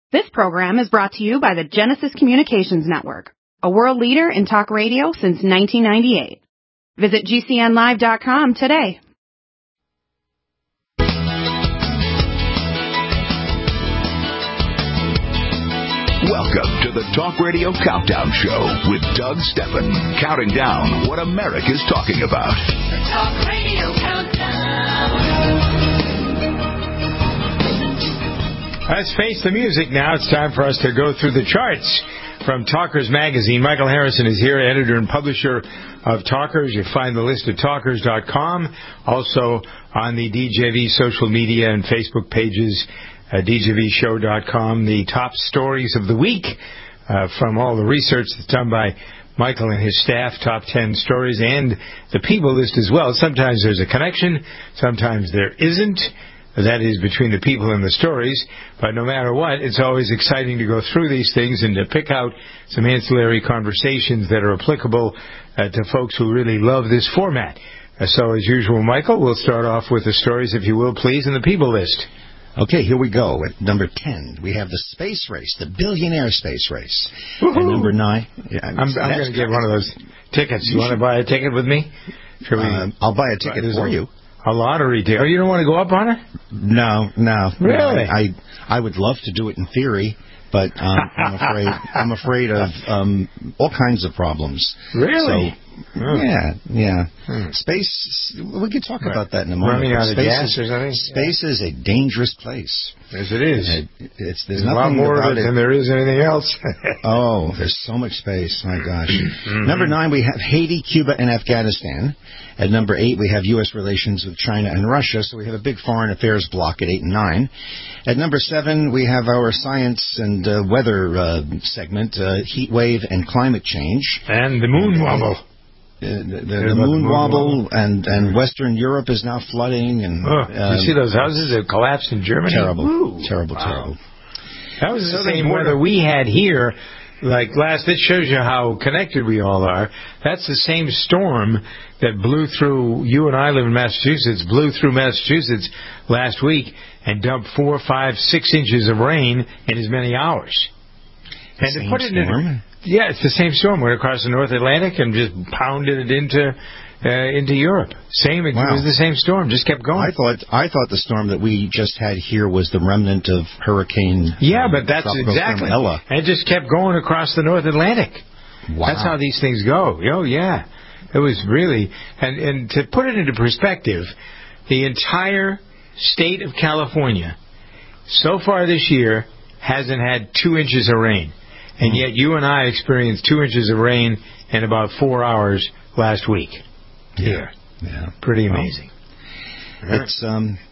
This program is brought to you by the Genesis Communications Network, a world leader in talk radio since 1998. Visit GCNlive.com today. Welcome to the Talk Radio Countdown Show with Doug Steffen, counting down what America's talking about. The Talk Radio Countdown. Let's face the music now. It's time for us to go through the charts from Talkers Magazine. Michael Harrison is here, editor and publisher of Talkers. You find the list at talkers.com. Also on the DJV social media and Facebook pages, DJVshow.com. The top stories of the week from all the research that's done by Michael and his staff, top 10 stories, and the people list as well. Sometimes there's a connection, sometimes there isn't. That is between the people and the stories. But no matter what, it's always exciting to go through these things and to pick out some ancillary conversations that are applicable to folks who really love this format. So, as usual, Michael, we'll start off with the stories, if you will, please, and the people list. Okay, here we go. At number 10, we have the space race, the billionaire space race. Woo-hoo. At number 9... I'm going to get one of those tickets. You want to buy a ticket with me? I'll buy a ticket for you. A lottery ticket. Oh, you don't want to go up on it? No. Really? I would love to do it in theory, but I'm afraid of all kinds of problems. Really? So, yeah. Space, we could talk about that in a moment. Running out of gas or something? Space is a dangerous place. Yes, it is. There's a lot more of it than there is anything else. Oh, there's so much space. My gosh. Number 9, we have Haiti, Cuba, and Afghanistan. At number 8, we have U.S. relations with China and Russia, so we have a big foreign affairs block at 8 and 9. At number 7, we have our science and weather segment, heat wave and climate change. And the moon wobble. The moon wobble and Western Europe is now flooding. And you see those houses that collapsed in Germany? Terrible. That was the same weather we had here. Like that shows you how connected we all are. That's the same storm that blew through, you and I live in Massachusetts, blew through Massachusetts last week and dumped 4, 5, 6 inches of rain in as many hours. And to put it in, it's the same storm. Went across the North Atlantic and just pounded it into Europe. It was the same storm. Just kept going. I thought the storm that we just had here was the remnant of Hurricane. But that's exactly. Ella. And it just kept going across the North Atlantic. Wow. That's how these things go. Oh yeah, it was really. And to put it into perspective, the entire state of California so far this year hasn't had 2 inches of rain. And yet you and I experienced 2 inches of rain in about 4 hours last week. Yeah. Pretty amazing. It's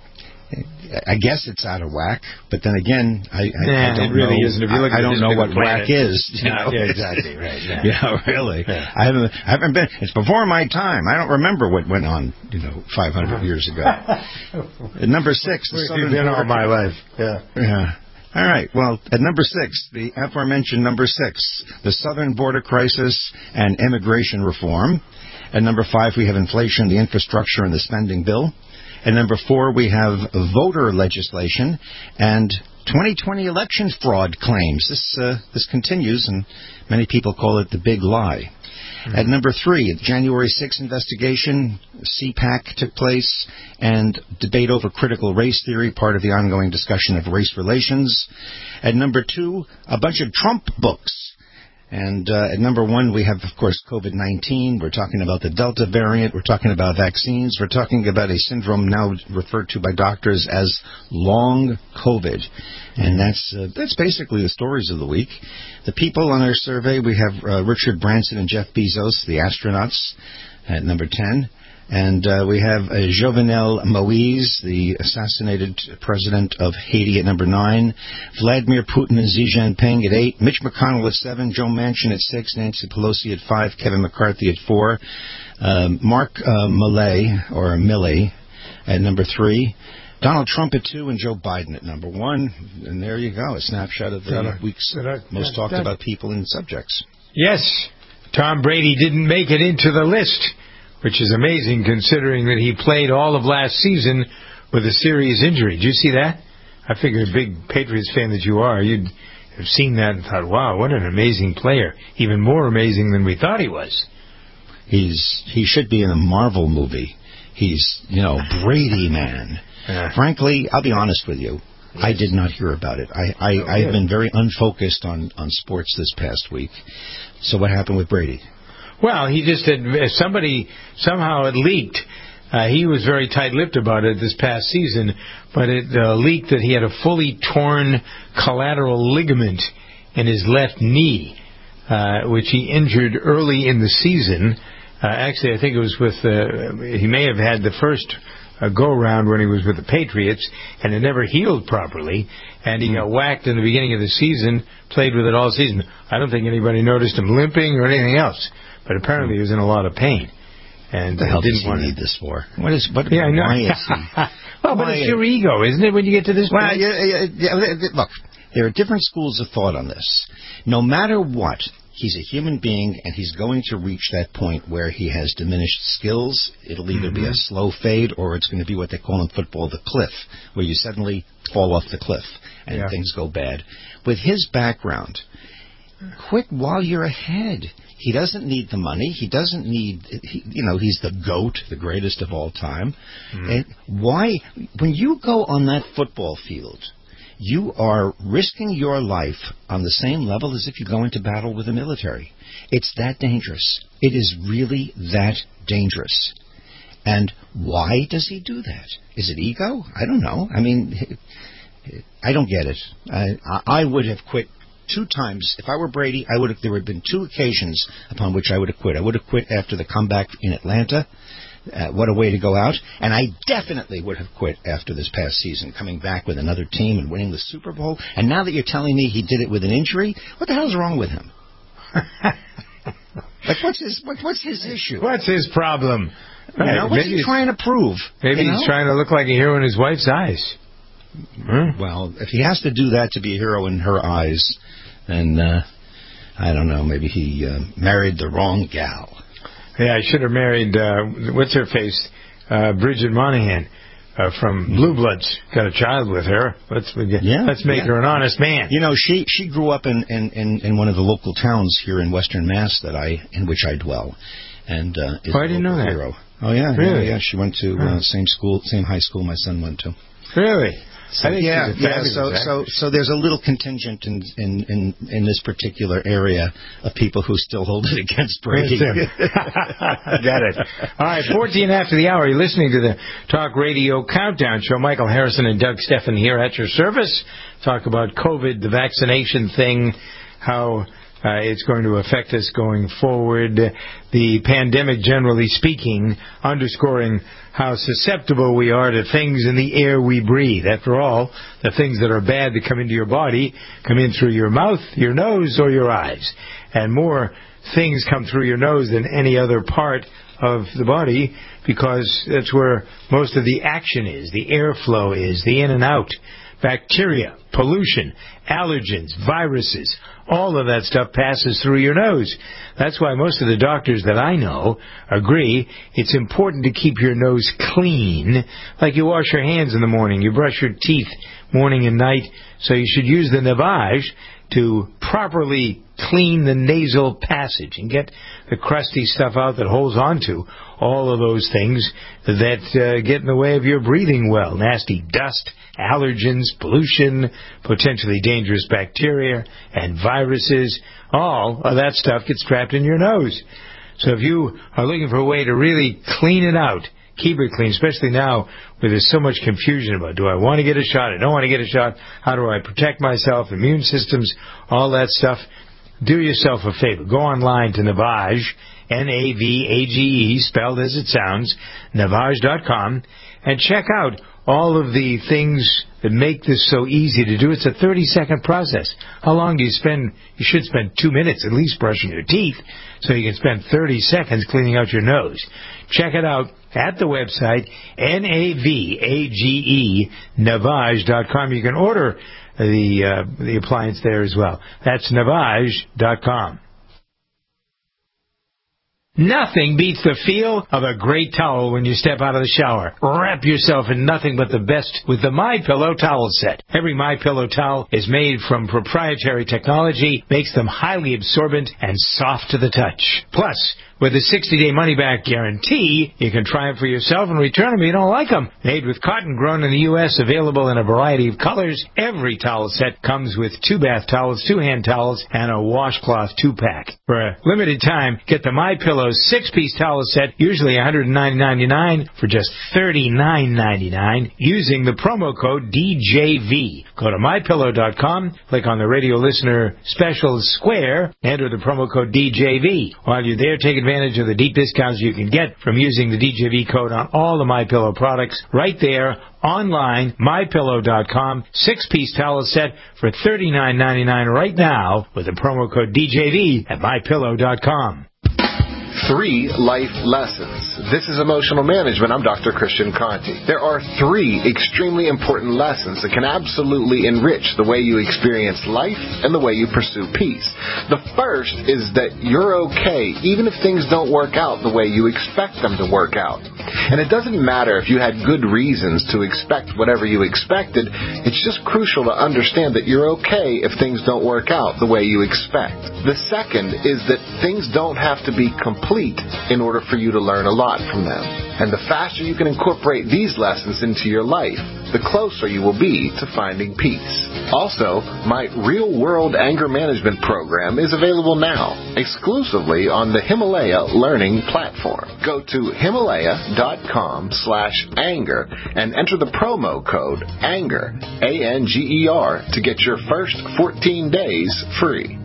I guess it's out of whack, but then again, I don't it really know. isn't. If you look I don't know what planet. whack is. Yeah, exactly. Right. Yeah, really. Yeah. I haven't been. It's before my time. I don't remember what went on, 500 years ago. At number 6, the Southern border. All my life. Yeah. All right. Well, at number 6, the aforementioned number 6, the Southern border crisis and immigration reform. At number 5, we have inflation, the infrastructure, and the spending bill. At number 4, we have voter legislation and 2020 election fraud claims. This continues, and many people call it the big lie. At number 3, the January 6th investigation, CPAC took place, and debate over critical race theory, part of the ongoing discussion of race relations. At number 2, a bunch of Trump books. And at number 1, we have, of course, COVID-19. We're talking about the Delta variant. We're talking about vaccines. We're talking about a syndrome now referred to by doctors as long COVID. And that's basically the stories of the week. The people on our survey, we have Richard Branson and Jeff Bezos, the astronauts, at number 10. And we have Jovenel Moïse, the assassinated president of Haiti, at number 9. Vladimir Putin and Xi Jinping at 8. Mitch McConnell at 7. Joe Manchin at 6. Nancy Pelosi at 5. Kevin McCarthy at 4. Mark Milley at number 3. Donald Trump at 2 and Joe Biden at number 1. And there you go, a snapshot of the week's most talked about people and subjects. Yes, Tom Brady didn't make it into the list, which is amazing considering that he played all of last season with a serious injury. Did you see that? I figure, a big Patriots fan that you are, you'd have seen that and thought, wow, what an amazing player. Even more amazing than we thought he was. He should be in a Marvel movie. He's, Brady, man. Frankly, I'll be honest with you. Yes. I did not hear about it. I have been very unfocused on sports this past week. So what happened with Brady? Well, he just had, somebody somehow had leaked. He was very tight-lipped about it this past season, but it leaked that he had a fully torn collateral ligament in his left knee, which he injured early in the season. Actually, I think it was with, he may have had the first go-around when he was with the Patriots, and it never healed properly, and he got whacked in the beginning of the season, played with it all season. I don't think anybody noticed him limping or anything else, but apparently he was in a lot of pain. And what the hell does he need this for? Why is he? Well, but it's your ego, isn't it, when you get to this point? Look, there are different schools of thought on this. No matter what, he's a human being, and he's going to reach that point where he has diminished skills. It'll either be a slow fade, or it's going to be what they call in football the cliff, where you suddenly fall off the cliff and things go bad. With his background, quit while you're ahead. He doesn't need the money. He doesn't need, he's the GOAT, the greatest of all time. And why, when you go on that football field, you are risking your life on the same level as if you go into battle with the military. It's that dangerous. It is really that dangerous. And why does he do that? Is it ego? I don't know. I mean, I don't get it. I would have quit 2 times. If I were Brady, there would have been 2 occasions upon which I would have quit. I would have quit after the comeback in Atlanta. What a way to go out. And I definitely would have quit after this past season, coming back with another team and winning the Super Bowl. And now that you're telling me he did it with an injury, what the hell's wrong with him? Like, what's his issue? What's his problem? What's he trying to prove? Maybe he's trying to look like a hero in his wife's eyes. Well, if he has to do that to be a hero in her eyes, then I don't know, maybe he married the wrong gal. Yeah, I should have married, what's her face? Bridget Monahan from Blue Bloods. Got a child with her. Let's make her an honest man. She grew up in one of the local towns here in Western Mass in which I dwell. And is I didn't know that. Hero. Oh, yeah. Really? Yeah, she went to same high school my son went to. Really? So, so there's a little contingent in this particular area of people who still hold it against Brady. Got it. All right, 14 after the hour. You're listening to the Talk Radio Countdown Show. Michael Harrison and Doug Steffen here at your service. Talk about COVID, the vaccination thing, how it's going to affect us going forward. The pandemic, generally speaking, underscoring how susceptible we are to things in the air we breathe. After all, the things that are bad that come into your body come in through your mouth, your nose, or your eyes. And more things come through your nose than any other part of the body, because that's where most of the action is, the airflow is, the in and out. Bacteria, pollution, allergens, viruses, all of that stuff passes through your nose. That's why most of the doctors that I know agree it's important to keep your nose clean, like you wash your hands in the morning, you brush your teeth morning and night, so you should use the Navage to properly clean the nasal passage and get the crusty stuff out that holds on to all of those things that get in the way of your breathing well. Nasty dust, allergens, pollution, potentially dangerous bacteria, and viruses. All of that stuff gets trapped in your nose. So if you are looking for a way to really clean it out, keep it clean, especially now where there's so much confusion about, do I want to get a shot? I don't want to get a shot. How do I protect myself? Immune systems, all that stuff. Do yourself a favor. Go online to Navage, Navage, spelled as it sounds, Navage.com, and check out all of the things that make this so easy to do. It's a 30-second process. How long do you spend? You should spend 2 minutes at least brushing your teeth, so you can spend 30 seconds cleaning out your nose. Check it out at the website, Navage, Navage.com. You can order the appliance there as well. That's Navage.com. Nothing beats the feel of a great towel when you step out of the shower. Wrap yourself in nothing but the best with the MyPillow towel set. Every MyPillow towel is made from proprietary technology, makes them highly absorbent and soft to the touch. Plus, with a 60-day money-back guarantee, you can try them for yourself and return them if you don't like them. Made with cotton grown in the U.S., available in a variety of colors, every towel set comes with 2 bath towels, 2 hand towels, and a washcloth 2-pack. For a limited time, get the MyPillow 6-piece towel set, usually $109.99, for just $39.99, using the promo code DJV. Go to MyPillow.com, click on the radio listener special square, enter the promo code DJV. While you're there, take advantage of the deep discounts you can get from using the DJV code on all the MyPillow products right there online, MyPillow.com. 6-piece towel set for $39.99 right now with the promo code DJV at MyPillow.com. 3 life lessons. This is Emotional Management. I'm Dr. Christian Conti. There are 3 extremely important lessons that can absolutely enrich the way you experience life and the way you pursue peace. The first is that you're okay even if things don't work out the way you expect them to work out. And it doesn't matter if you had good reasons to expect whatever you expected. It's just crucial to understand that you're okay if things don't work out the way you expect. The second is that things don't have to be complete in order for you to learn a lot from them. And the faster you can incorporate these lessons into your life, the closer you will be to finding peace. Also, my real-world anger management program is available now, exclusively on the Himalaya Learning Platform. Go to Himalaya.com/anger and enter the promo code ANGER, ANGER, to get your first 14 days free.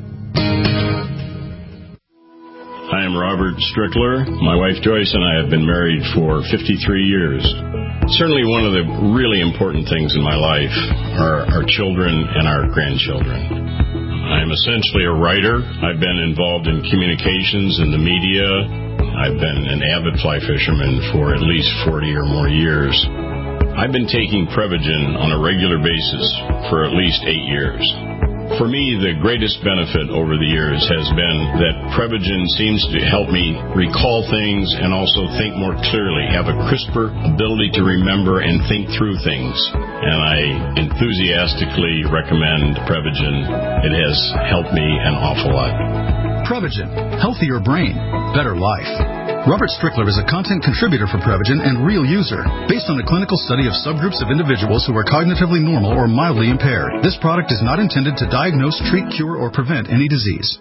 I am Robert Strickler. My wife Joyce and I have been married for 53 years. Certainly one of the really important things in my life are our children and our grandchildren. I'm essentially a writer. I've been involved in communications and the media. I've been an avid fly fisherman for at least 40 or more years. I've been taking Prevagen on a regular basis for at least 8 years. For me, the greatest benefit over the years has been that Prevagen seems to help me recall things and also think more clearly, have a crisper ability to remember and think through things. And I enthusiastically recommend Prevagen. It has helped me an awful lot. Prevagen. Healthier brain. Better life. Robert Strickler is a content contributor for Prevagen and real user, based on a clinical study of subgroups of individuals who are cognitively normal or mildly impaired. This product is not intended to diagnose, treat, cure, or prevent any disease.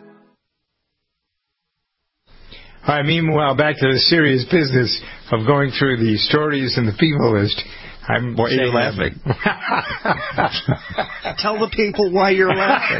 All right, meanwhile, back to the serious business of going through the stories and the people list. Why are you laughing? Tell the people why you're laughing.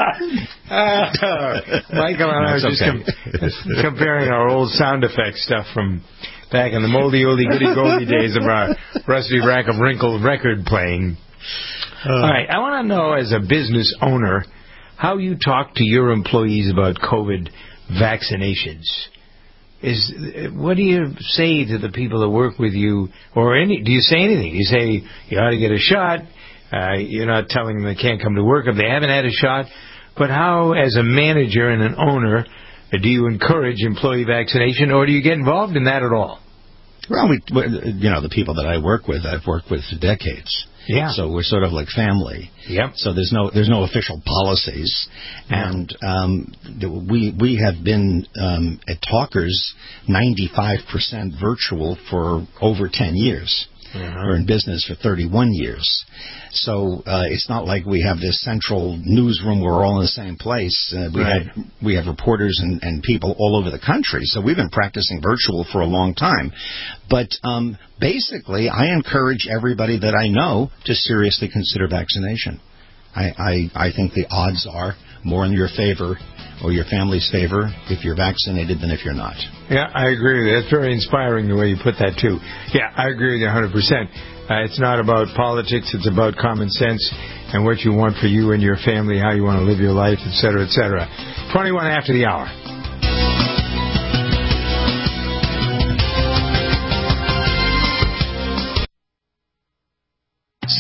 Michael and I were just comparing our old sound effect stuff from back in the moldy, oldie, goody-goldie days of our rusty rack of wrinkled record playing. All right, I want to know, as a business owner, how you talk to your employees about COVID vaccinations. What do you say to the people that work with you, or do you say anything? Do you say you ought to get a shot? You're not telling them they can't come to work if they haven't had a shot. But how, as a manager and an owner, do you encourage employee vaccination, or do you get involved in that at all? Well, the people that I work with, I've worked with for decades. Yeah. So we're sort of like family. Yep. So there's no official policies, and we have been at Talkers 95% virtual for over 10 years. We're in business for 31 years. So it's not like we have this central newsroom where we're all in the same place. We have reporters and people all over the country. So we've been practicing virtual for a long time. But basically, I encourage everybody that I know to seriously consider vaccination. I think the odds are more in your favor or your family's favor if you're vaccinated than if you're not. Yeah, I agree with you. That's very inspiring the way you put that, too. Yeah, I agree with you 100%. It's not about politics. It's about common sense and what you want for you and your family, how you want to live your life, et cetera, et cetera. 21 after the hour.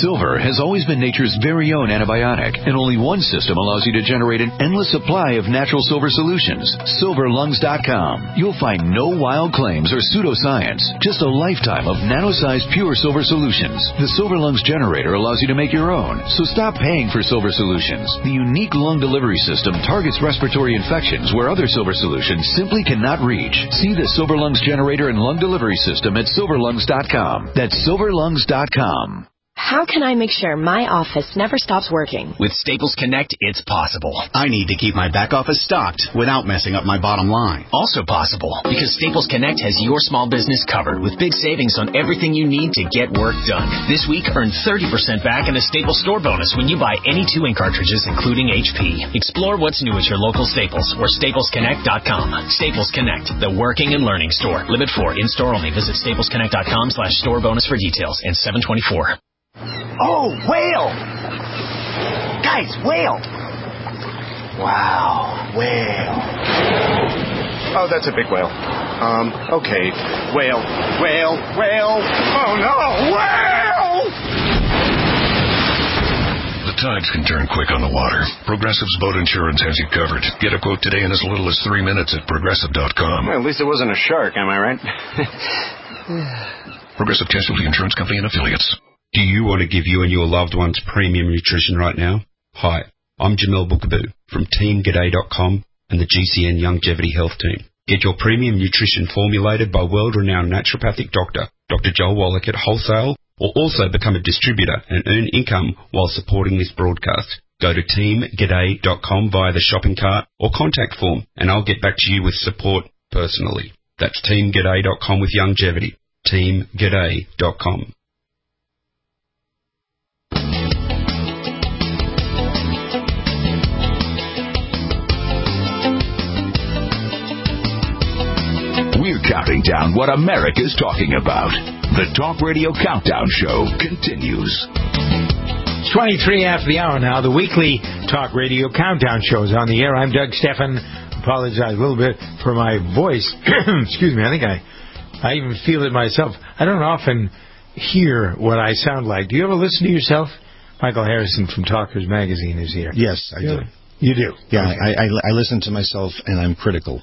Silver has always been nature's very own antibiotic, and only one system allows you to generate an endless supply of natural silver solutions. SilverLungs.com. You'll find no wild claims or pseudoscience, just a lifetime of nano-sized pure silver solutions. The Silver Lungs generator allows you to make your own, so stop paying for silver solutions. The unique lung delivery system targets respiratory infections where other silver solutions simply cannot reach. See the Silver Lungs generator and lung delivery system at SilverLungs.com. That's SilverLungs.com. How can I make sure my office never stops working? With Staples Connect, it's possible. I need to keep my back office stocked without messing up my bottom line. Also possible, because Staples Connect has your small business covered with big savings on everything you need to get work done. This week, earn 30% back in a Staples store bonus when you buy any 2 ink cartridges, including HP. Explore what's new at your local Staples or StaplesConnect.com. Staples Connect, the working and learning store. Limit 4, in-store only. Visit StaplesConnect.com/store bonus for details. And 724. Oh, whale! Guys, whale! Wow, whale. Oh, that's a big whale. Okay. Whale. Oh, no, whale! The tides can turn quick on the water. Progressive's boat insurance has you covered. Get a quote today in as little as 3 minutes at Progressive.com. Well, at least it wasn't a shark, am I right? Progressive Casualty Insurance Company and Affiliates. Do you want to give you and your loved ones premium nutrition right now? Hi, I'm Jamel Bookaboo from TeamGaday.com and the GCN Longevity Health Team. Get your premium nutrition formulated by world-renowned naturopathic doctor, Dr. Joel Wallach at wholesale, or also become a distributor and earn income while supporting this broadcast. Go to TeamGaday.com via the shopping cart or contact form, and I'll get back to you with support personally. That's TeamGaday.com with longevity. TeamGaday.com. We're counting down what America's talking about. The Talk Radio Countdown Show continues. It's 23 after the hour now. The weekly Talk Radio Countdown Show is on the air. I'm Doug Stephan. Apologize a little bit for my voice. Excuse me. I think I even feel it myself. I don't often hear what I sound like. Do you ever listen to yourself? Michael Harrison from Talkers Magazine is here. Yes, I do. You do? Yeah, okay. I listen to myself, and I'm critical.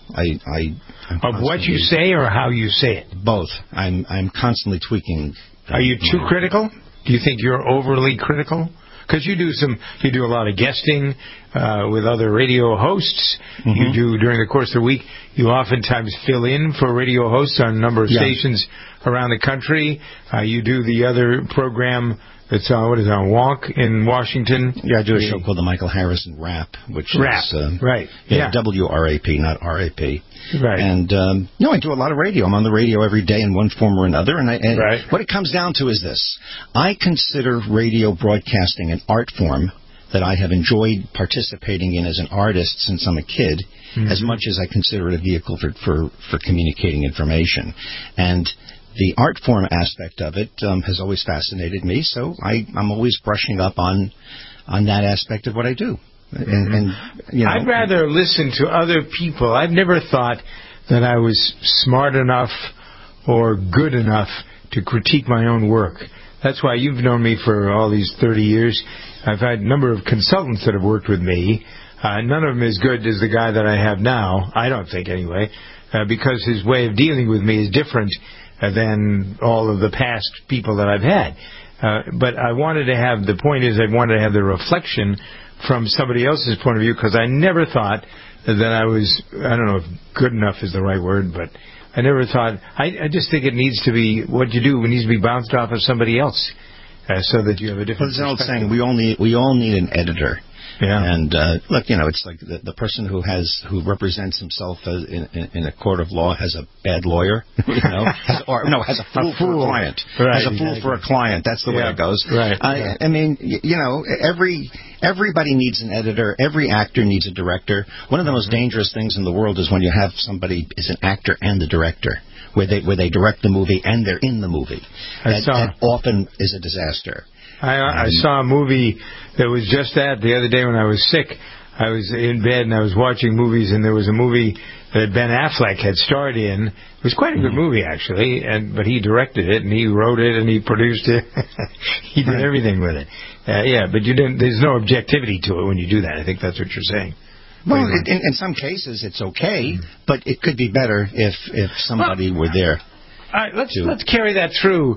Of what you say or how you say it? Both. I'm constantly tweaking. Are you too critical? Do you think you're overly critical? Because you do a lot of guesting with other radio hosts. Mm-hmm. You do, during the course of the week, you oftentimes fill in for radio hosts on a number of stations around the country. You do the other program that's on, on WONK in Washington. Yeah, I do a show called the Michael Harrison Rap, which Rap. is... right. WRAP, not RAP. Right. And, I do a lot of radio. I'm on the radio every day in one form or another. And what it comes down to is this. I consider radio broadcasting an art form that I have enjoyed participating in as an artist since I'm a kid, as much as I consider it a vehicle for communicating information. And the art form aspect of it has always fascinated me, so I'm always brushing up on that aspect of what I do. And I'd rather listen to other people. I've never thought that I was smart enough or good enough to critique my own work. That's why you've known me for all these 30 years. I've had a number of consultants that have worked with me. None of them as good as the guy that I have now, I don't think anyway, because his way of dealing with me is different than all of the past people that I've had. But I wanted to have, the point is I wanted to have the reflection from somebody else's point of view, because I never thought that I was, I don't know if good enough is the right word, but I never thought, I just think it needs to be, what you do, it needs to be bounced off of somebody else, so that you have a different perspective. Well, there's an old saying, we all need an editor. Yeah. And look, it's like the person who represents himself in a court of law has a bad lawyer, has a fool for a client. Right, has a fool for a client. That's the way it goes. Right. I mean, everybody needs an editor. Every actor needs a director. One of the most dangerous things in the world is when you have somebody is an actor and a director, where they direct the movie and they're in the movie. That often is a disaster. I saw a movie that was just that the other day when I was sick. I was in bed and I was watching movies, and there was a movie that Ben Affleck had starred in. It was quite a good movie, actually, but he directed it, and he wrote it, and he produced it. He did everything with it. But there's no objectivity to it when you do that. I think that's what you're saying. Well, in some cases it's okay, but it could be better if somebody were there. All right, let's carry that through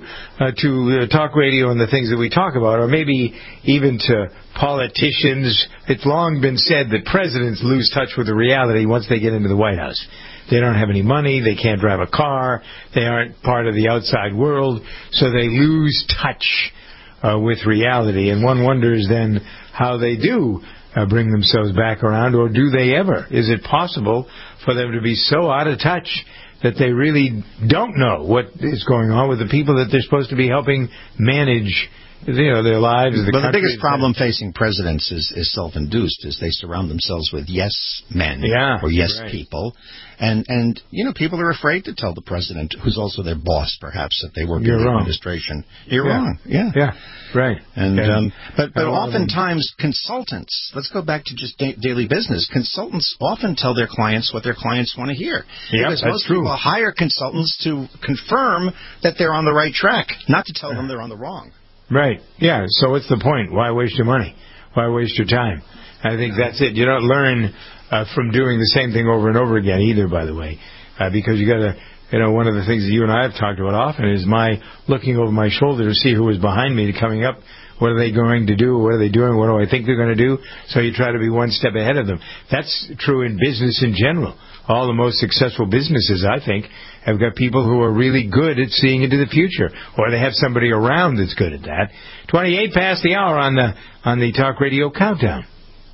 to talk radio and the things that we talk about, or maybe even to politicians. It's long been said that presidents lose touch with the reality once they get into the White House. They don't have any money, they can't drive a car, they aren't part of the outside world, so they lose touch with reality. And one wonders then how they do bring themselves back around, or do they ever? Is it possible for them to be so out of touch that they really don't know what is going on with the people that they're supposed to be helping manage, their lives? The biggest problem facing presidents is self-induced, is they surround themselves with yes men or yes people. And people are afraid to tell the president, who's also their boss, perhaps, that they work in the administration. You're wrong. Yeah. Right. And but oftentimes consultants, let's go back to just daily business, consultants often tell their clients what their clients want to hear. Because most people hire consultants to confirm that they're on the right track, not to tell them they're on the wrong. Right. Yeah. So what's the point? Why waste your money? Why waste your time? I think that's it. You don't learn from doing the same thing over and over again either, by the way, because you got to, one of the things that you and I have talked about often is my looking over my shoulder to see who is behind me coming up. What are they going to do? What are they doing? What do I think they're going to do? So you try to be one step ahead of them. That's true in business in general. All the most successful businesses, I think, have got people who are really good at seeing into the future, or they have somebody around that's good at that. 28 past the hour on the Talk Radio Countdown.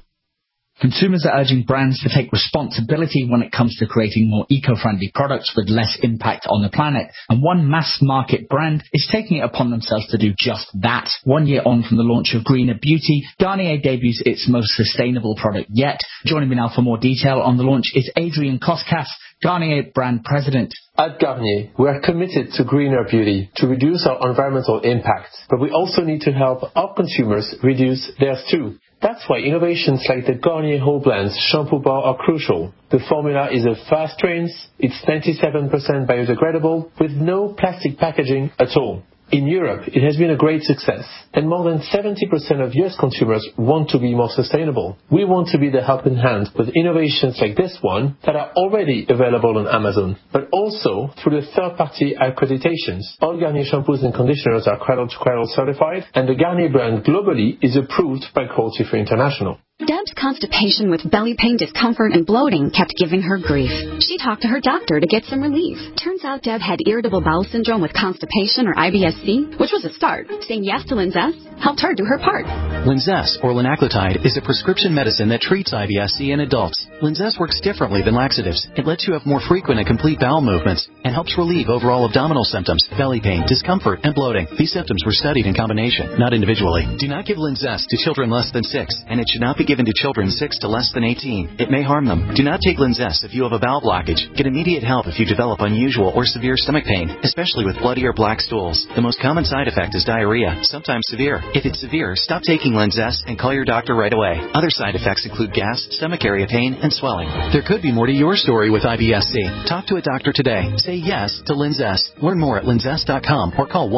Consumers are urging brands to take responsibility when it comes to creating more eco-friendly products with less impact on the planet. And one mass-market brand is taking it upon themselves to do just that. 1 year on from the launch of Greener Beauty, Garnier debuts its most sustainable product yet. Joining me now for more detail on the launch is Adrian Koskas, Garnier brand president. At Garnier, we are committed to greener beauty to reduce our environmental impact, but we also need to help our consumers reduce theirs too. That's why innovations like the Garnier Whole Blends shampoo bar are crucial. The formula is a fast rinse, it's 97% biodegradable with no plastic packaging at all. In Europe, it has been a great success, and more than 70% of US consumers want to be more sustainable. We want to be the helping hand with innovations like this one that are already available on Amazon, but also through the third-party accreditations. All Garnier shampoos and conditioners are cradle-to-cradle certified, and the Garnier brand globally is approved by Cruelty Free International. Deb's constipation with belly pain, discomfort, and bloating kept giving her grief. She talked to her doctor to get some relief. Turns out Deb had irritable bowel syndrome with constipation, or IBS-C, which was a start. Saying yes to Linzess helped her do her part. Linzess, or linaclotide, is a prescription medicine that treats IBS-C in adults. Linzess works differently than laxatives. It lets you have more frequent and complete bowel movements and helps relieve overall abdominal symptoms, belly pain, discomfort, and bloating. These symptoms were studied in combination, not individually. Do not give Linzess to children less than 6, and it should not be given to children 6 to less than 18. It may harm them. Do not take Linzess if you have a bowel blockage. Get immediate help if you develop unusual or severe stomach pain, especially with bloody or black stools. The most common side effect is diarrhea, sometimes severe. If it's severe, stop taking Linzess and call your doctor right away. Other side effects include gas, stomach area pain, and swelling. There could be more to your story with IBS-C. Talk to a doctor today. Say yes to Linzess. Learn more at linzess.com or call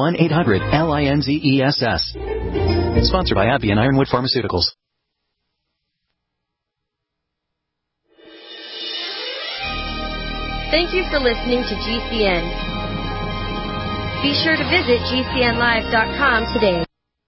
1-800-LINZESS. Sponsored by AbbVie and Ironwood Pharmaceuticals. Thank you for listening to GCN. Be sure to visit GCNlive.com today.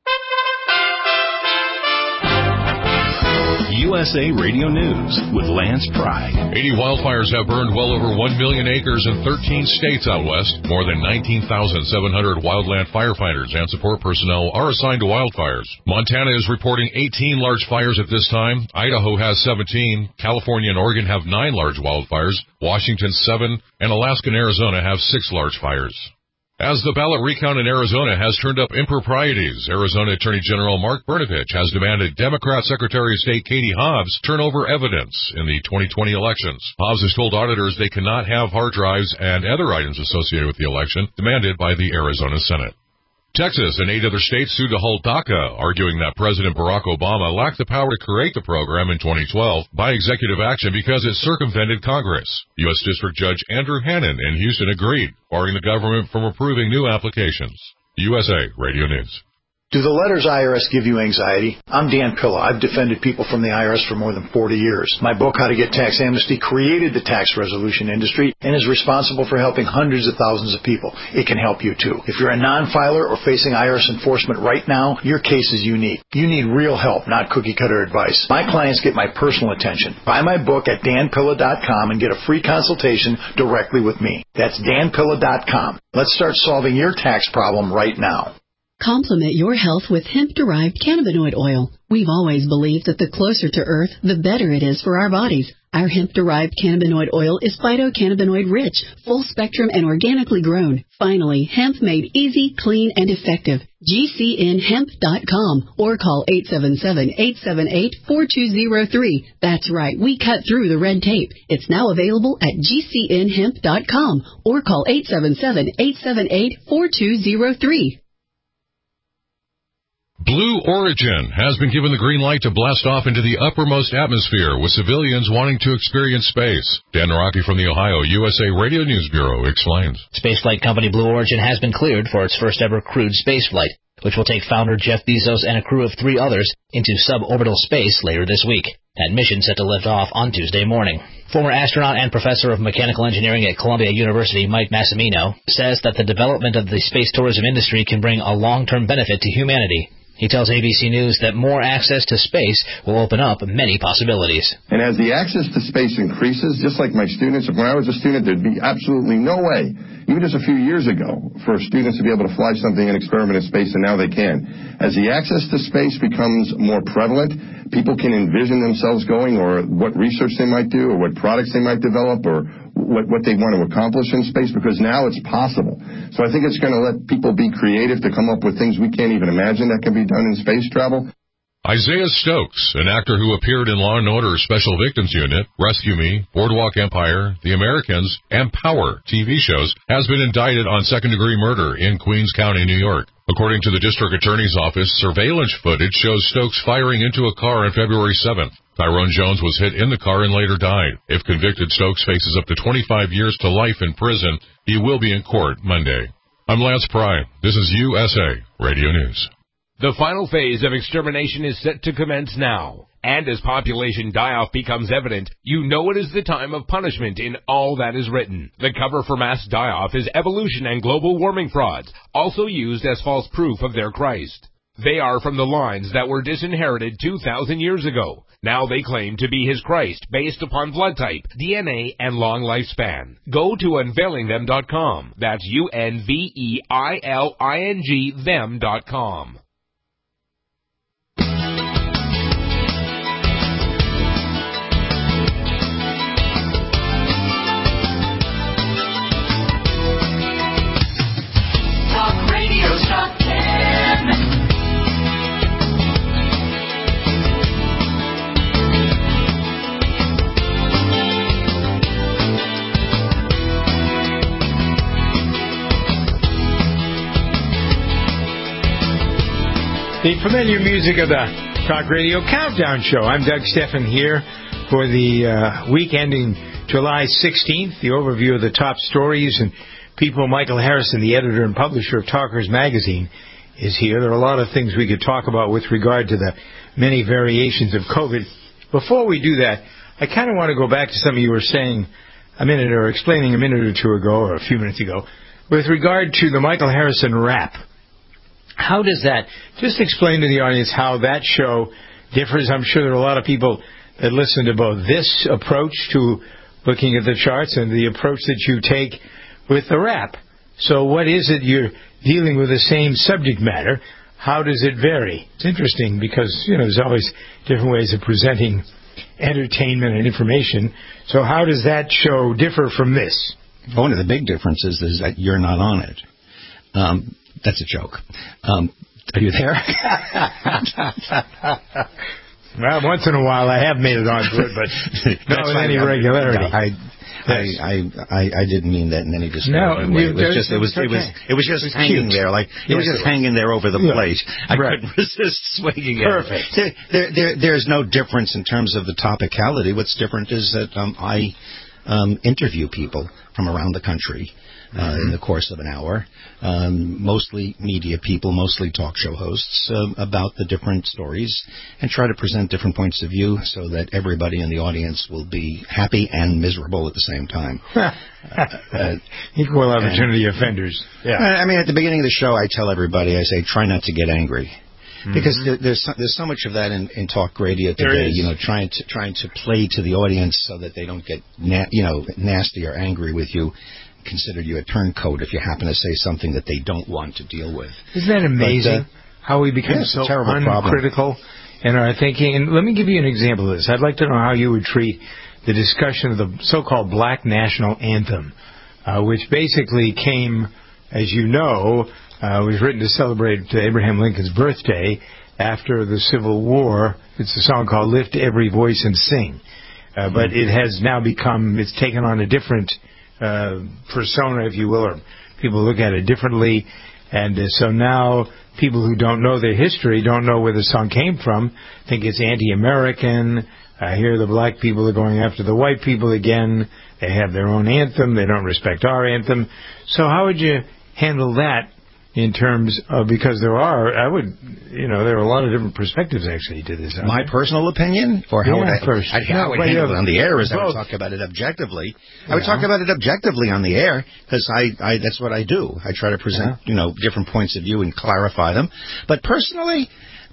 USA Radio News with Lance Pride. 80 wildfires have burned well over 1 million acres in 13 states out west. More than 19,700 wildland firefighters and support personnel are assigned to wildfires. Montana is reporting 18 large fires at this time. Idaho has 17. California and Oregon have 9 large wildfires. Washington 7. And Alaska and Arizona have 6 large fires. As the ballot recount in Arizona has turned up improprieties, Arizona Attorney General Mark Brnovich has demanded Democrat Secretary of State Katie Hobbs turn over evidence in the 2020 elections. Hobbs has told auditors they cannot have hard drives and other items associated with the election demanded by the Arizona Senate. Texas and 8 other states sued to halt DACA, arguing that President Barack Obama lacked the power to create the program in 2012 by executive action because it circumvented Congress. U.S. District Judge Andrew Hannon in Houston agreed, barring the government from approving new applications. USA Radio News. Do the letters IRS give you anxiety? I'm Dan Pilla. I've defended people from the IRS for more than 40 years. My book, How to Get Tax Amnesty, created the tax resolution industry and is responsible for helping hundreds of thousands of people. It can help you too. If you're a non-filer or facing IRS enforcement right now, your case is unique. You need real help, not cookie-cutter advice. My clients get my personal attention. Buy my book at danpilla.com and get a free consultation directly with me. That's danpilla.com. Let's start solving your tax problem right now. Complement your health with hemp-derived cannabinoid oil. We've always believed that the closer to Earth, the better it is for our bodies. Our hemp-derived cannabinoid oil is phytocannabinoid-rich, full-spectrum, and organically grown. Finally, hemp made easy, clean, and effective. GCNhemp.com or call 877-878-4203. That's right, we cut through the red tape. It's now available at GCNhemp.com or call 877-878-4203. Blue Origin has been given the green light to blast off into the uppermost atmosphere with civilians wanting to experience space. Dan Naraki from the Ohio USA Radio News Bureau explains. Spaceflight company Blue Origin has been cleared for its first ever crewed spaceflight, which will take founder Jeff Bezos and a crew of 3 others into suborbital space later this week. That mission set to lift off on Tuesday morning. Former astronaut and professor of mechanical engineering at Columbia University, Mike Massimino, says that the development of the space tourism industry can bring a long-term benefit to humanity. He tells ABC News that more access to space will open up many possibilities. And as the access to space increases, just like my students, when I was a student, there'd be absolutely no way, even just a few years ago, for students to be able to fly something and experiment in space, and now they can. As the access to space becomes more prevalent, people can envision themselves going, or what research they might do, or what products they might develop, or what they want to accomplish in space, because now it's possible. So I think it's going to let people be creative to come up with things we can't even imagine that can be done in space travel. Isaiah Stokes, an actor who appeared in Law & Order Special Victims Unit, Rescue Me, Boardwalk Empire, The Americans, and Power TV shows, has been indicted on second-degree murder in Queens County, New York. According to the district attorney's office, surveillance footage shows Stokes firing into a car on February 7th. Tyrone Jones was hit in the car and later died. If convicted, Stokes faces up to 25 years to life in prison. He will be in court Monday. I'm Lance Pry. This is USA Radio News. The final phase of extermination is set to commence now. And as population die-off becomes evident, you know it is the time of punishment in all that is written. The cover for mass die-off is evolution and global warming frauds, also used as false proof of their Christ. They are from the lines that were disinherited 2,000 years ago. Now they claim to be his Christ based upon blood type, DNA, and long lifespan. Go to unveilingthem.com. That's UNVEILING them.com. Talk Radio Top 10. The familiar music of the Talk Radio Countdown Show. I'm Doug Steffen here for the week ending July 16th. The overview of the top stories and people. Michael Harrison, the editor and publisher of Talkers Magazine, is here. There are a lot of things we could talk about with regard to the many variations of COVID. Before we do that, I kind of want to go back to something you were saying explaining a minute or two ago, or a few minutes ago, with regard to the Michael Harrison rap. How does that, just explain to the audience how that show differs. I'm sure there are a lot of people that listen to both this approach to looking at the charts and the approach that you take with the rap. So what is it you're dealing with the same subject matter? How does it vary? It's interesting because, there's always different ways of presenting entertainment and information. So how does that show differ from this? One of the big differences is that you're not on it. That's a joke. Are you there? Well, once in a while I have made it onto it, but not with any regularity. I didn't mean that in any disparaging way. It was just hanging there, like it was just hanging there over the plate. I couldn't resist swinging it. Perfect. There's no difference in terms of the topicality. What's different is that I interview people from around the country in the course of an hour, mostly media people, mostly talk show hosts, about the different stories, and try to present different points of view so that everybody in the audience will be happy and miserable at the same time. Equal opportunity offenders. Yeah. I mean, at the beginning of the show, I tell everybody, I say, try not to get angry. Because there's so much of that in talk radio today, trying to play to the audience so that they don't get nasty or angry with you, consider you a turncoat if you happen to say something that they don't want to deal with. Isn't that amazing? How we become so uncritical in our thinking? And let me give you an example of this. I'd like to know how you would treat the discussion of the so-called Black National Anthem, which basically came, as you know, was written to celebrate Abraham Lincoln's birthday after the Civil War. It's a song called Lift Every Voice and Sing. But it has now it's taken on a different persona, if you will, or people look at it differently. And so now people who don't know their history, don't know where the song came from, think it's anti-American. Here the black people are going after the white people again. They have their own anthem. They don't respect our anthem. So how would you handle that in terms of, because there are a lot of different perspectives actually to this. My personal opinion? Or how would I first? How I would handle it on the air is I would talk about it objectively. I would talk about it objectively on the air because that's what I do. I try to present, different points of view and clarify them. But personally,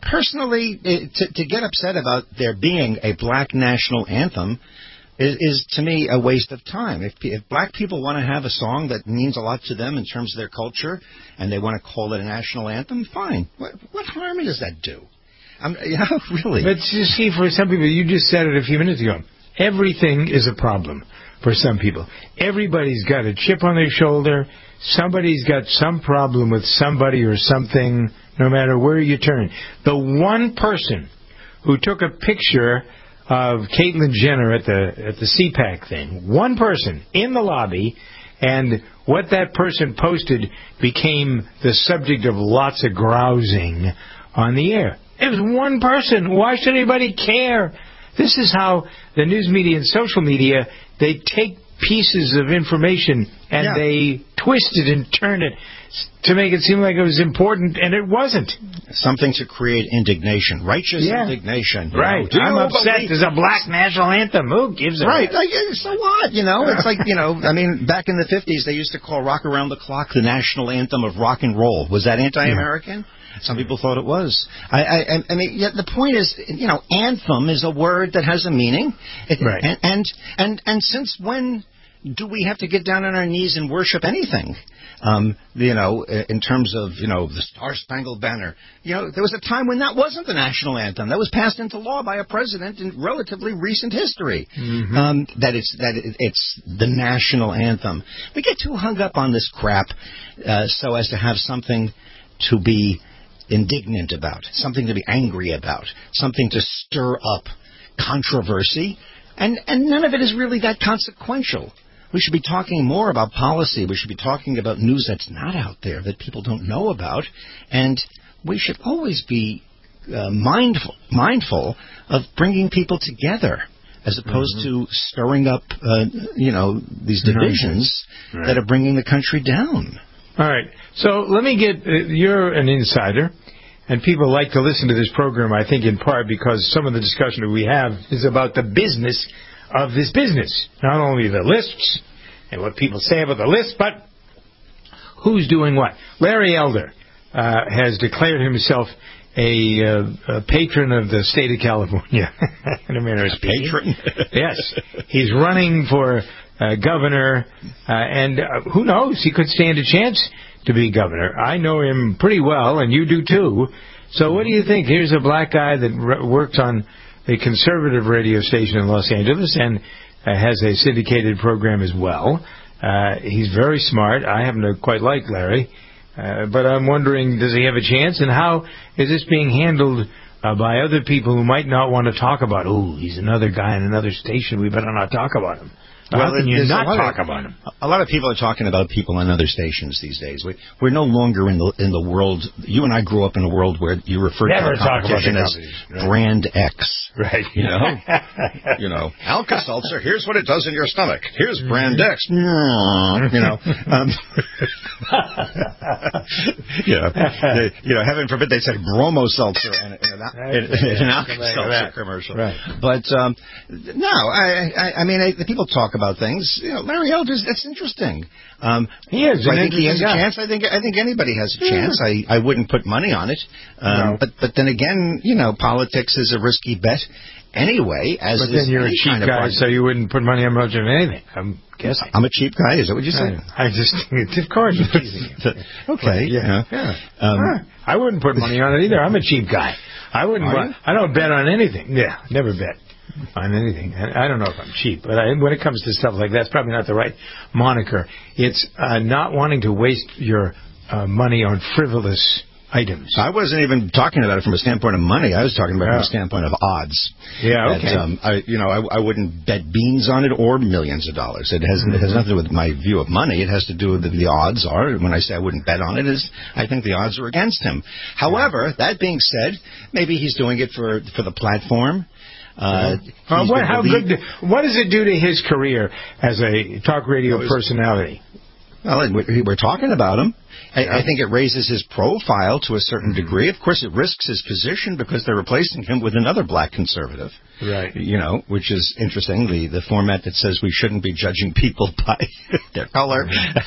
to get upset about there being a black national anthem is to me a waste of time. If black people want to have a song that means a lot to them in terms of their culture and they want to call it a national anthem, fine. What harm does that do? Really. But you see, for some people, you just said it a few minutes ago, everything is a problem for some people. Everybody's got a chip on their shoulder. Somebody's got some problem with somebody or something, no matter where you turn. The one person who took a picture of Caitlyn Jenner at the CPAC thing, one person in the lobby, and what that person posted became the subject of lots of grousing on the air. It was one person. Why should anybody care? This is how the news media and social media, they take pieces of information and they twist it and turn it to make it seem like it was important, and it wasn't. Something to create indignation, righteous indignation. Right. I'm upset there's a black national anthem. Who gives a right? So what? It's like, I mean, back in the 50s, they used to call Rock Around the Clock the national anthem of rock and roll. Was that anti-American? Some people thought it was. I mean, yet the point is, anthem is a word that has a meaning. Right. And since when do we have to get down on our knees and worship anything? In terms of, the Star-Spangled Banner. There was a time when that wasn't the national anthem. That was passed into law by a president in relatively recent history. That it's the national anthem. We get too hung up on this crap so as to have something to be indignant about, something to be angry about, something to stir up controversy. And none of it is really that consequential. We should be talking more about policy. We should be talking about news that's not out there, that people don't know about. And we should always be mindful of bringing people together as opposed to stirring up, these divisions that are bringing the country down. All right. So let me you're an insider, and people like to listen to this program, I think, in part because some of the discussion that we have is about the business of this business. Not only the lists and what people say about the list, but who's doing what. Larry Elder has declared himself a patron of the state of California. In a manner of speaking. Patron? Yes. He's running for governor, and who knows, he could stand a chance to be governor. I know him pretty well, and you do too. So what do you think? Here's a black guy that works on a conservative radio station in Los Angeles and has a syndicated program as well. He's very smart. I happen to quite like Larry. But I'm wondering, does he have a chance? And how is this being handled by other people who might not want to talk about, he's another guy in another station, we better not talk about him. How can you not talk about him? A lot of people are talking about people on other stations these days. We're no longer in the world. You and I grew up in a world where you referred to competition as brand X. Right. You know, Alka-Seltzer, here's what it does in your stomach. Here's brand X. You know, heaven forbid they said Bromo-Seltzer in an Alka-Seltzer commercial. Right. But no, I mean, the people talk about things. Larry Elder, that's interesting. He is. I think he has a chance. I think anybody has a chance. I wouldn't put money on it. No. But then again, politics is a risky bet anyway. But then you're a cheap guy, so you wouldn't put money on much of anything. I'm guessing. I'm a cheap guy. Is that what you said? I just, of course, I'm teasing you. Okay. Yeah. I wouldn't put money on it either. I'm a cheap guy. I wouldn't. I don't bet on anything. Yeah, never bet on anything. I don't know if I'm cheap, but when it comes to stuff like that, it's probably not the right moniker. It's not wanting to waste your money on frivolous items. I wasn't even talking about it from a standpoint of money. I was talking about it from a standpoint of odds. Yeah, okay. I wouldn't bet beans on it or millions of dollars. It has nothing to do with my view of money. It has to do with the odds are. When I say I wouldn't bet on it, I think the odds are against him. However, that being said, maybe he's doing it for the platform. What does it do to his career as a talk radio personality? Well, we're talking about him. I think it raises his profile to a certain degree. Of course, it risks his position because they're replacing him with another black conservative. Right. Which is interesting. The format that says we shouldn't be judging people by their color,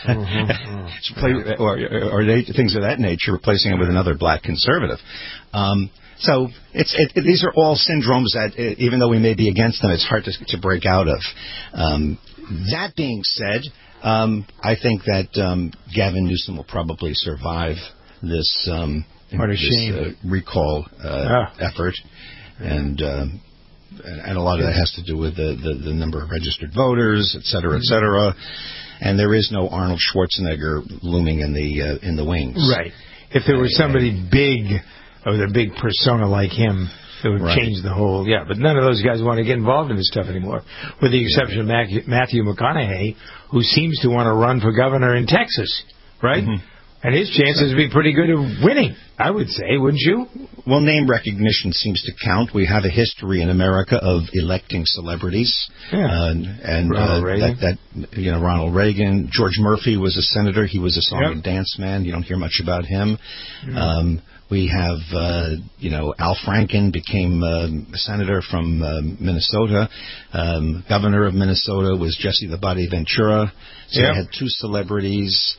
or things of that nature, replacing him with another black conservative. So these are all syndromes that, even though we may be against them, it's hard to break out of. That being said, I think that Gavin Newsom will probably survive this recall effort, and a lot of that has to do with the number of registered voters, et cetera, et cetera. And there is no Arnold Schwarzenegger looming in the wings. Right. If there was somebody big, or a big persona like him, it would change the whole, but none of those guys want to get involved in this stuff anymore, with the exception of Matthew McConaughey, who seems to want to run for governor in Texas, right? Mm-hmm. And his chances would be pretty good of winning, I would say, wouldn't you? Well, name recognition seems to count. We have a history in America of electing celebrities. And Ronald Reagan. Ronald Reagan. George Murphy was a senator. He was a song and dance man. You don't hear much about him. Mm-hmm. We have, Al Franken became a senator from Minnesota. Governor of Minnesota was Jesse the Body Ventura. So we had two celebrities.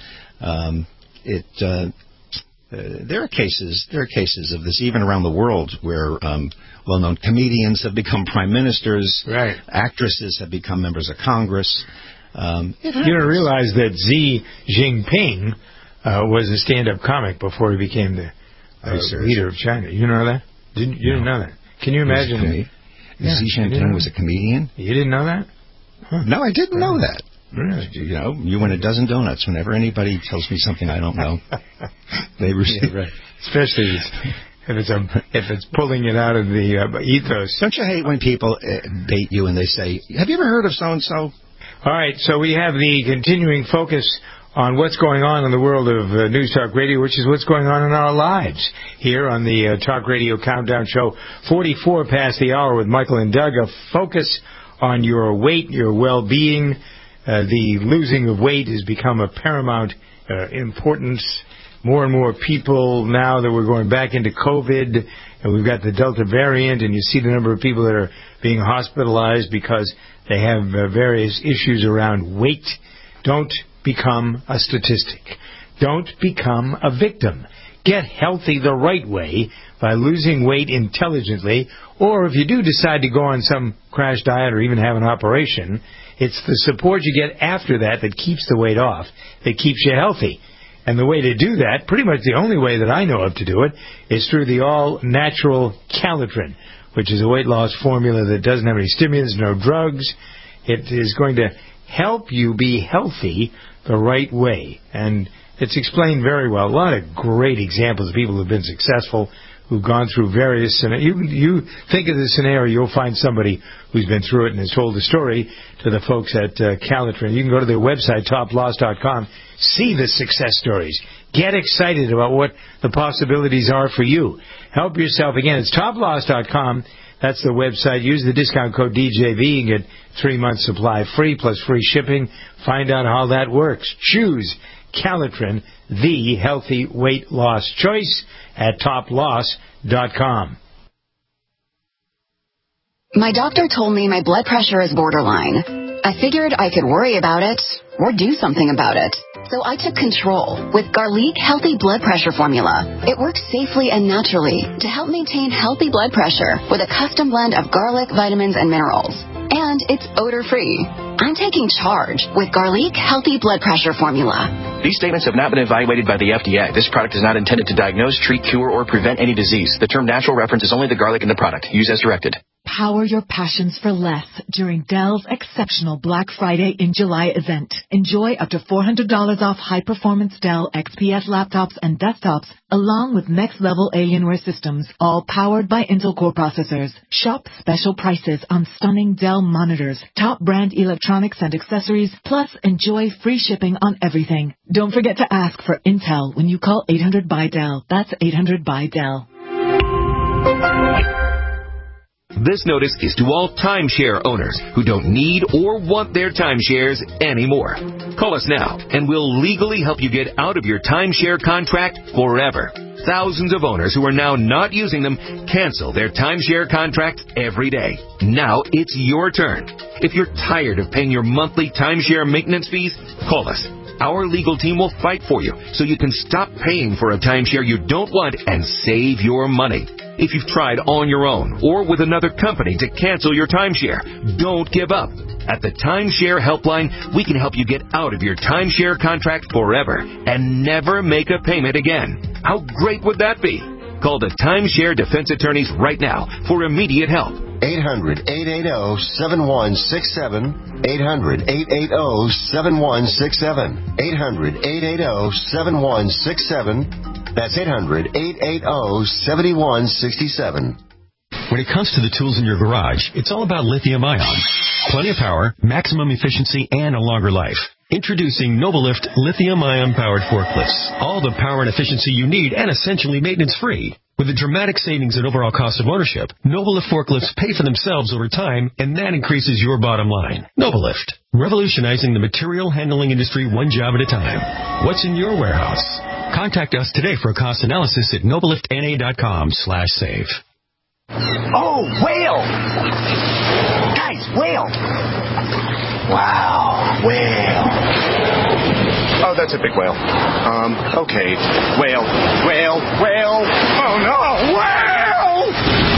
There are cases of this even around the world where well-known comedians have become prime ministers. Right. Actresses have become members of Congress. You don't realize that Xi Jinping was a stand-up comic before he became the leader of China. You know that? You didn't know that? Can you imagine? Xi Jinping was a comedian? You didn't know that? Huh. No, I didn't know that. Really? You win a dozen donuts whenever anybody tells me something I don't know. They receive right. Especially if it's pulling it out of the ethos. Don't you hate when people bait you and they say, "Have you ever heard of so-and-so?" All right, so we have the continuing focus on what's going on in the world of News Talk Radio, which is what's going on in our lives here on the Talk Radio Countdown Show. 44 past the hour with Michael and Doug. A focus on your weight, your well-being. The losing of weight has become a paramount importance. More and more people now that we're going back into COVID, and we've got the Delta variant, and you see the number of people that are being hospitalized because they have various issues around weight. Don't become a statistic. Don't become a victim. Get healthy the right way by losing weight intelligently, or if you do decide to go on some crash diet or even have an operation, it's the support you get after that that keeps the weight off, that keeps you healthy. And the way to do that, pretty much the only way that I know of to do it, is through the all-natural Calitrin, which is a weight loss formula that doesn't have any stimulants, no drugs. It is going to help you be healthy the right way. And it's explained very well. A lot of great examples of people who have been successful who've gone through various scenarios. You think of the scenario, you'll find somebody who's been through it and has told the story to the folks at Calitrin. You can go to their website, toploss.com, see the success stories. Get excited about what the possibilities are for you. Help yourself. Again, it's toploss.com. That's the website. Use the discount code DJV and get 3 months supply free plus free shipping. Find out how that works. Choose Calitrin, the healthy weight loss choice, at toploss.com. My doctor told me my blood pressure is borderline. I figured I could worry about it or do something about it. So I took control with Garlic Healthy Blood Pressure Formula. It works safely and naturally to help maintain healthy blood pressure with a custom blend of garlic, vitamins, and minerals. And it's odor-free. I'm taking charge with Garlic Healthy Blood Pressure Formula. These statements have not been evaluated by the FDA. This product is not intended to diagnose, treat, cure, or prevent any disease. The term natural references only the garlic in the product. Use as directed. Power your passions for less during Dell's exceptional Black Friday in July event. Enjoy up to $400 off high-performance Dell XPS laptops and desktops, along with next-level Alienware systems, all powered by Intel Core processors. Shop special prices on stunning Dell monitors, top brand electronics and accessories, plus enjoy free shipping on everything. Don't forget to ask for Intel when you call 800-BY-DELL. That's 800-BY-DELL. This notice is to all timeshare owners who don't need or want their timeshares anymore. Call us now, and we'll legally help you get out of your timeshare contract forever. Thousands of owners who are now not using them cancel their timeshare contracts every day. Now it's your turn. If you're tired of paying your monthly timeshare maintenance fees, call us. Our legal team will fight for you so you can stop paying for a timeshare you don't want and save your money. If you've tried on your own or with another company to cancel your timeshare, don't give up. At the Timeshare Helpline, we can help you get out of your timeshare contract forever and never make a payment again. How great would that be? Call the Timeshare Defense Attorneys right now for immediate help. 800-880-7167. 800-880-7167. 800-880-7167. That's 800-880-7167. When it comes to the tools in your garage, it's all about lithium-ion. Plenty of power, maximum efficiency, and a longer life. Introducing Novalift lithium-ion powered forklifts. All the power and efficiency you need and essentially maintenance-free. With a dramatic savings in overall cost of ownership, Novalift forklifts pay for themselves over time, and that increases your bottom line. Novalift, revolutionizing the material handling industry one job at a time. What's in your warehouse? Contact us today for a cost analysis at nobaliftna.com/save. Oh, whale! Guys, whale! Wow, whale. Oh, that's a big whale. Okay. Whale. Oh, no, whale!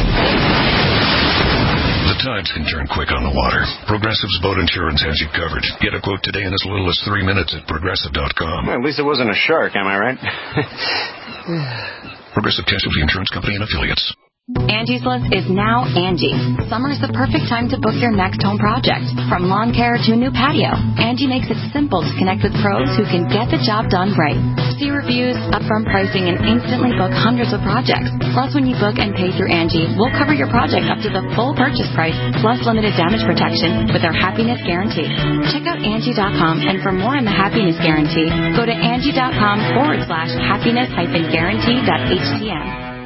The tides can turn quick on the water. Progressive's boat insurance has you covered. Get a quote today in as little as 3 minutes at Progressive.com. Well, at least it wasn't a shark, am I right? Progressive Casualty Insurance Company and Affiliates. Angie's List is now Angie. Summer's the perfect time to book your next home project. From lawn care to a new patio, Angie makes it simple to connect with pros who can get the job done right. See reviews, upfront pricing, and instantly book hundreds of projects. Plus, when you book and pay through Angie, we'll cover your project up to the full purchase price, plus limited damage protection with our Happiness Guarantee. Check out Angie.com, and for more on the Happiness Guarantee, go to Angie.com/happiness-guarantee.htm.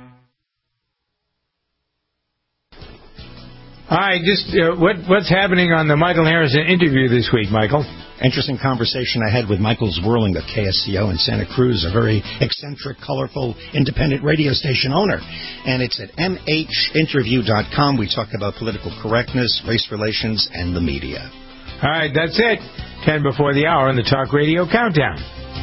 Hi, just what's happening on the Michael Harrison interview this week, Michael? Interesting conversation I had with Michael Zwirling, the KSCO in Santa Cruz, a very eccentric, colorful, independent radio station owner. And it's at mhinterview.com. We talk about political correctness, race relations, and the media. All right, that's it. 10 before the hour on the Talk Radio Countdown.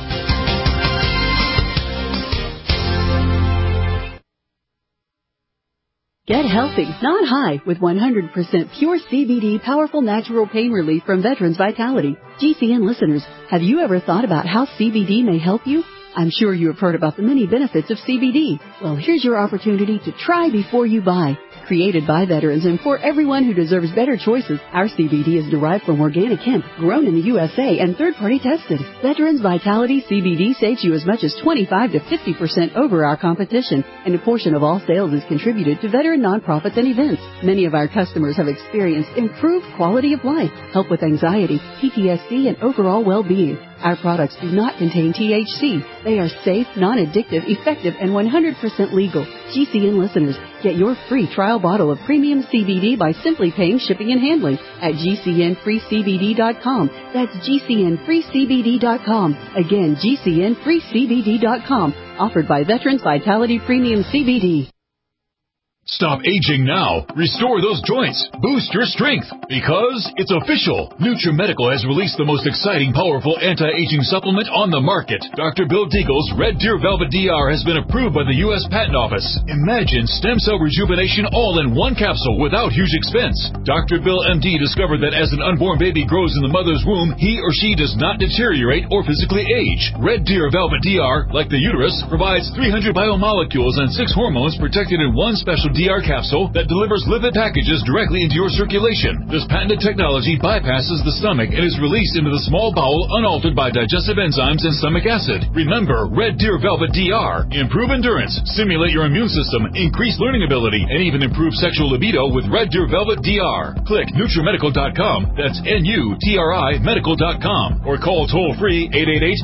Get healthy, not high, with 100% pure CBD powerful natural pain relief from Veterans Vitality. GCN listeners, have you ever thought about how CBD may help you? I'm sure you have heard about the many benefits of CBD. Well, here's your opportunity to try before you buy. Created by veterans and for everyone who deserves better choices, our CBD is derived from organic hemp, grown in the USA and third-party tested. Veterans Vitality CBD saves you as much as 25 to 50% over our competition, and a portion of all sales is contributed to veteran nonprofits and events. Many of our customers have experienced improved quality of life, help with anxiety, PTSD, and overall well-being. Our products do not contain THC. They are safe, non-addictive, effective, and 100% legal. GCN listeners, get your free trial bottle of premium CBD by simply paying shipping and handling at GCNFreeCBD.com. That's GCNFreeCBD.com. Again, GCNFreeCBD.com. Offered by Veterans Vitality Premium CBD. Stop aging now. Restore those joints. Boost your strength. Because it's official. NutriMedical has released the most exciting, powerful anti-aging supplement on the market. Dr. Bill Deagle's Red Deer Velvet DR has been approved by the U.S. Patent Office. Imagine stem cell rejuvenation all in one capsule without huge expense. Dr. Bill MD discovered that as an unborn baby grows in the mother's womb, he or she does not deteriorate or physically age. Red Deer Velvet DR, like the uterus, provides 300 biomolecules and 6 hormones protected in one special DR capsule that delivers lipid packages directly into your circulation. This patented technology bypasses the stomach and is released into the small bowel unaltered by digestive enzymes and stomach acid. Remember, Red Deer Velvet DR. Improve endurance, stimulate your immune system, increase learning ability, and even improve sexual libido with Red Deer Velvet DR. Click NutriMedical.com, that's NUTRI Medical.com, or call toll-free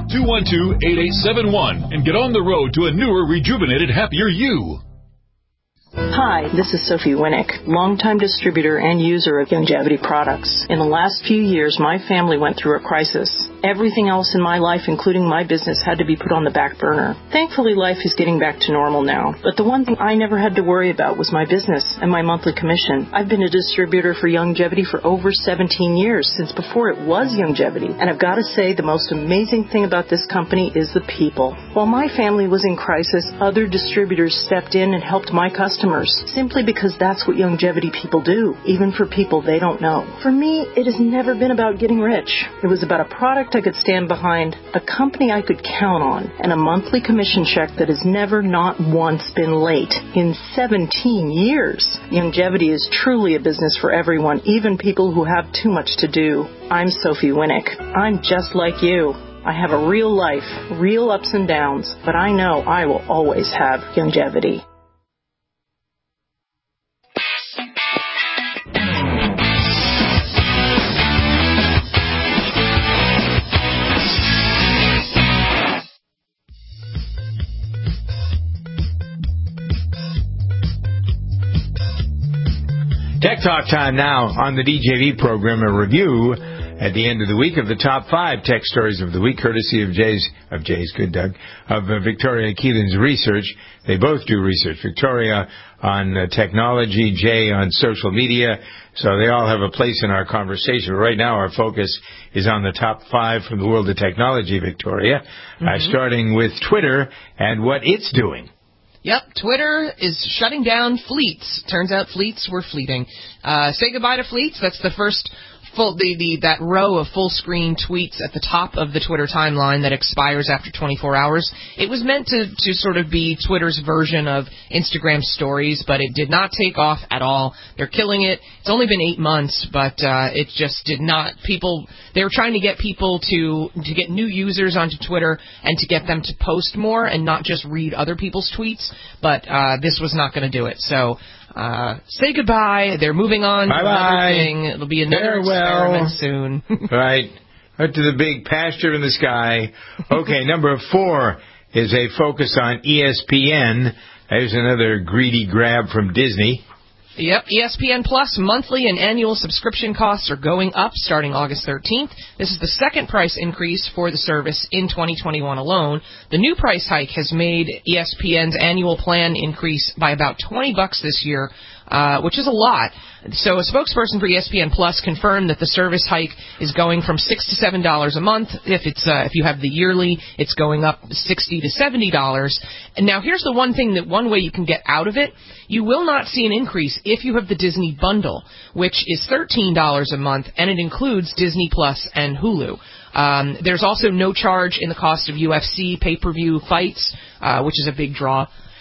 888-212-8871 and get on the road to a newer, rejuvenated, happier you. Hi, this is Sophie Winnick, longtime distributor and user of Youngevity products. In the last few years, my family went through a crisis. Everything else in my life, including my business, had to be put on the back burner. Thankfully, life is getting back to normal now. But the one thing I never had to worry about was my business and my monthly commission. I've been a distributor for Youngevity for over 17 years, since before it was Youngevity. And I've got to say, the most amazing thing about this company is the people. While my family was in crisis, other distributors stepped in and helped my customers, simply because that's what Youngevity people do, even for people they don't know. For me, it has never been about getting rich. It was about a product I could stand behind, a company I could count on, and a monthly commission check that has never not once been late in 17 years. Youngevity is truly a business for everyone, even people who have too much to do. I'm Sophie Winnick. I'm just like you. I have a real life, real ups and downs, but I know I will always have Youngevity. Tech Talk time now on the DJV program. A review at the end of the week of the top 5 tech stories of the week, courtesy of Victoria Keelan's research. They both do research. Victoria on technology, Jay on social media. So they all have a place in our conversation. Right now our focus is on the top 5 from the world of technology, Victoria. Starting with Twitter and what it's doing. Yep, Twitter is shutting down fleets. Turns out fleets were fleeting. Say goodbye to fleets. That's the first that row of full screen tweets at the top of the Twitter timeline that expires after 24 hours. It was meant to sort of be Twitter's version of Instagram stories, but it did not take off at all. They're killing it. It's only been 8 months, but it just did not. They were trying to get people to get new users onto Twitter and to get them to post more and not just read other people's tweets, but this was not going to do it. So say goodbye. They're moving on to another thing. It'll be another experiment soon. Right. Up to the big pasture in the sky. Okay, number 4 is a focus on ESPN. There's another greedy grab from Disney. Yep, ESPN Plus monthly and annual subscription costs are going up starting August 13th. This is the second price increase for the service in 2021 alone. The new price hike has made ESPN's annual plan increase by about $20 this year, which is a lot. So a spokesperson for ESPN Plus confirmed that the service hike is going from $6 to $7 a month. If you have the yearly, it's going up $60 to $70. And now here's the one way you can get out of it. You will not see an increase if you have the Disney bundle, which is $13 a month, and it includes Disney Plus and Hulu. There's also no charge in the cost of UFC pay-per-view fights, which is a big draw.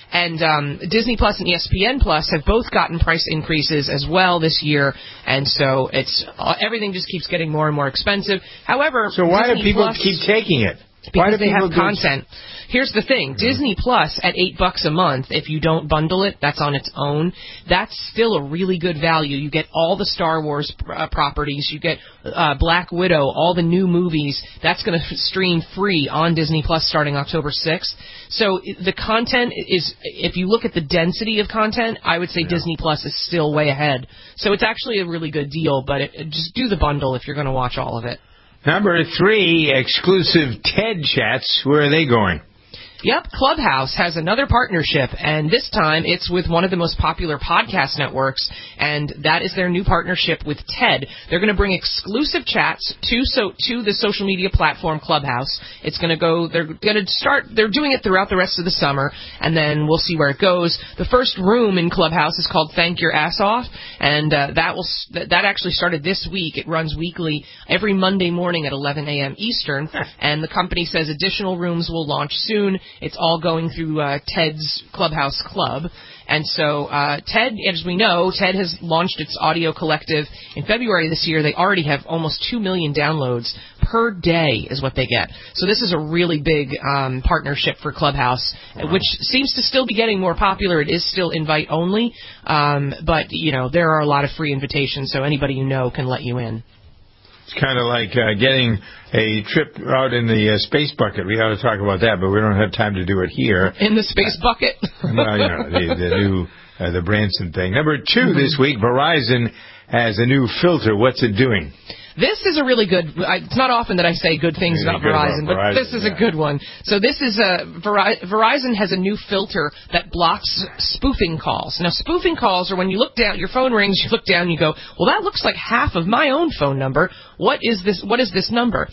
And Disney Plus and ESPN Plus have both gotten price increases as well this year, and so it's everything just keeps getting more and more expensive. However, so why Disney do people Plus, keep taking it? Because they have content. Here's the thing. Disney Plus at $8 a month, if you don't bundle it, that's on its own. That's still a really good value. You get all the Star Wars properties. You get Black Widow, all the new movies. That's going to stream free on Disney Plus starting October 6th. So the content is, if you look at the density of content, I would say Disney Plus is still way ahead. So it's actually a really good deal, but just do the bundle if you're going to watch all of it. Number 3, exclusive TED Chats. Where are they going? Yep, Clubhouse has another partnership, and this time it's with one of the most popular podcast networks, and that is their new partnership with TED. They're going to bring exclusive chats to the social media platform Clubhouse. It's going to go. They're doing it throughout the rest of the summer, and then we'll see where it goes. The first room in Clubhouse is called Thank Your Ass Off, and that actually started this week. It runs weekly every Monday morning at 11 a.m. Eastern, and the company says additional rooms will launch soon. It's all going through TED's Clubhouse Club. And so TED, as we know, TED has launched its audio collective in February this year. They already have almost 2 million downloads per day is what they get. So this is a really big partnership for Clubhouse, which seems to still be getting more popular. It is still invite only, but, there are a lot of free invitations, so anybody you know can let you in. It's kind of like getting a trip out in the space bucket. We ought to talk about that, but we don't have time to do it here. In the space bucket? Well, the new the Branson thing. Number 2 this week, Verizon has a new filter. What's it doing? This is a really good. It's not often that I say good things about Verizon, but this is a good one. So this is Verizon has a new filter that blocks spoofing calls. Now, spoofing calls are when you look down, your phone rings, you look down, and you go, well, that looks like half of my own phone number. What is this? What is this number?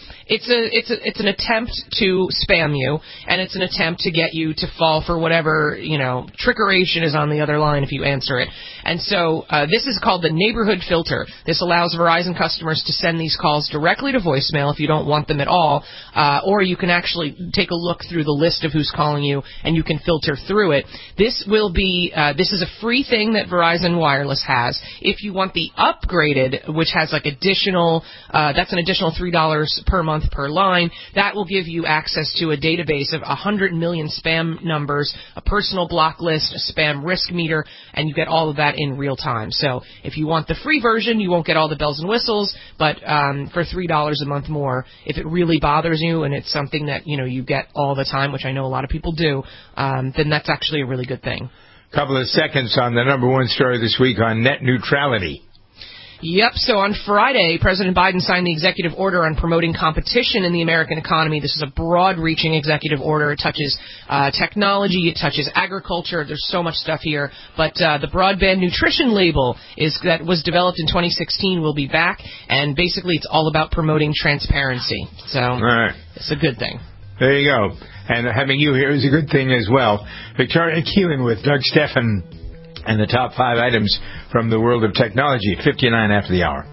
It's an attempt to spam you, and it's an attempt to get you to fall for whatever trickeration is on the other line if you answer it. And so this is called the neighborhood filter. This allows Verizon customers to send these calls directly to voicemail if you don't want them at all, or you can actually take a look through the list of who's calling you, and you can filter through it. This is a free thing that Verizon Wireless has. If you want the upgraded, which has additional, that's an additional $3 per month per line, that will give you access to a database of 100 million spam numbers, a personal block list, a spam risk meter, and you get all of that in real time. So if you want the free version, you won't get all the bells and whistles, but for $3 a month more, if it really bothers you and it's something that you get all the time, which I know a lot of people do, then that's actually a really good thing. Couple of seconds on the number 1 story this week on net neutrality. Yep, so on Friday, President Biden signed the executive order on promoting competition in the American economy. This is a broad-reaching executive order. It touches technology, it touches agriculture. There's so much stuff here. But the broadband nutrition label that was developed in 2016 will be back, and basically it's all about promoting transparency. So It's a good thing. There you go. And having you here is a good thing as well. Victoria Keelan with Doug Stephan and the top 5 items from the world of technology at 59 after the hour.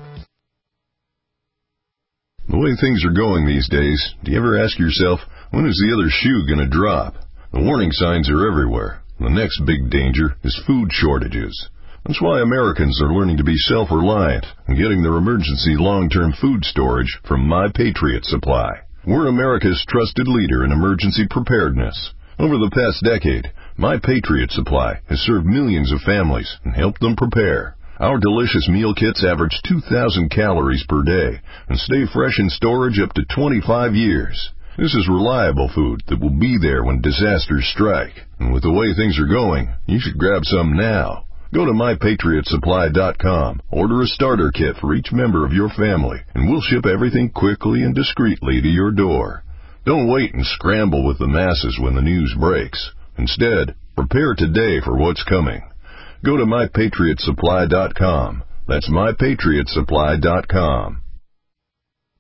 The way things are going these days, do you ever ask yourself, when is the other shoe going to drop? The warning signs are everywhere. The next big danger is food shortages. That's why Americans are learning to be self-reliant and getting their emergency long-term food storage from My Patriot Supply. We're America's trusted leader in emergency preparedness. Over the past decade, My Patriot Supply has served millions of families and helped them prepare. Our delicious meal kits average 2,000 calories per day and stay fresh in storage up to 25 years. This is reliable food that will be there when disasters strike. And with the way things are going, you should grab some now. Go to MyPatriotSupply.com, order a starter kit for each member of your family, and we'll ship everything quickly and discreetly to your door. Don't wait and scramble with the masses when the news breaks. Instead, prepare today for what's coming. Go to MyPatriotSupply.com. That's MyPatriotSupply.com.